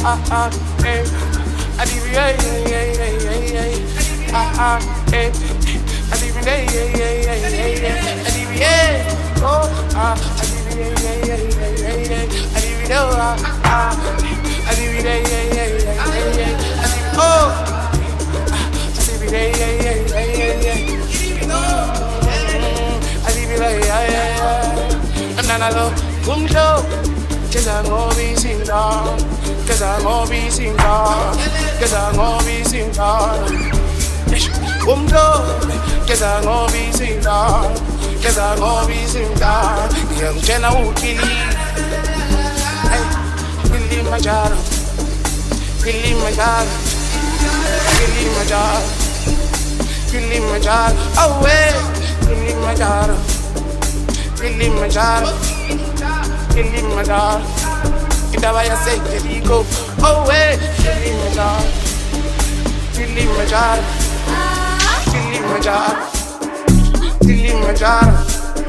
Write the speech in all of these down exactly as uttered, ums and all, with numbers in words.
ah ah eh. I leave you, yeah yeah yeah yeah yeah. Ah ah eh. I leave you, yeah yeah yeah yeah yeah. I leave you, yeah. Oh ah. I leave you, yeah yeah yeah yeah yeah. I leave you, ah ah. I leave you, yeah yeah yeah yeah yeah. I leave you, oh. I leave you, yeah yeah yeah yeah yeah. I leave you, yeah yeah yeah. And then I go, boom show. Cause I'm gonna be sing down. Cause I'm gonna be sing down. Cause I'm gonna be sing down. Boom show. Cause I'm gonna be sing down. Cause I'm gonna be sing down. Young Jenna who kill it. Hey, Kilimanjaro. Kilimanjaro. Kilimanjaro. Kilimanjaro. Oh wait. Kilimanjaro. Kilimanjaro. Kilimanjaro. Kitawaya say Kiliko. Oh wait. Kilimanjaro. Kilimanjaro. Kilimanjaro. Kilimanjaro.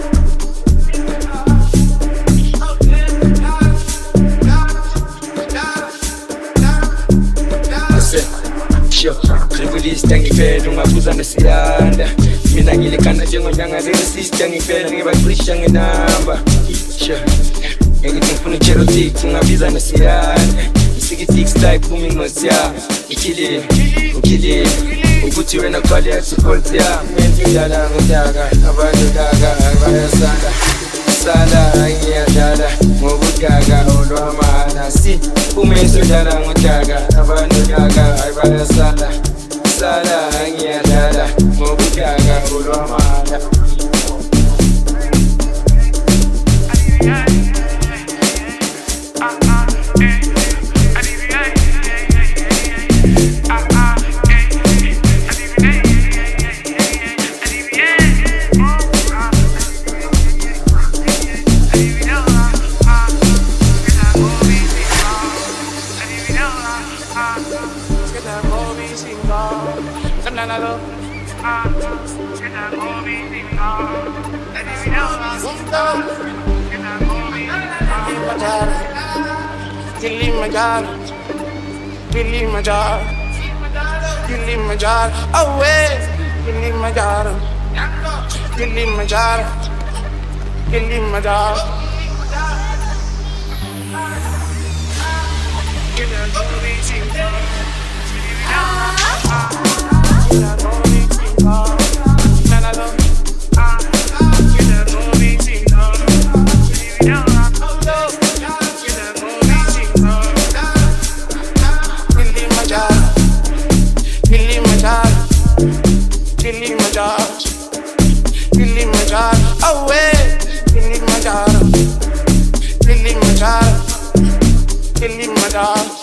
Ngikudista ngiphethe ungabuza nesiyanda mina ngilekana njengonyanga zesista ngiphethe ngibaqisha ngenamba ngithi ngifuna icherotic ungabiza nesiyanda isikitix type kumi ngosiya ngikilile ngikilile ukuthi wena kwali yasikholti ya ngiyadala ngotaka abantu daka bayasanda sala ngiyadala ngobudaka olwamana si umeso dala ngotaka abantu daka bayasanda sala ngiyadala ngobudaka olwamana Kilimanjaro, Kilimanjaro, Kilimanjaro, oh wait, Kilimanjaro, Kilimanjaro, Kilimanjaro. Kilimanjaro, Kilimanjaro, oh wait, Kilimanjaro, Kilimanjaro, Kilimanjaro.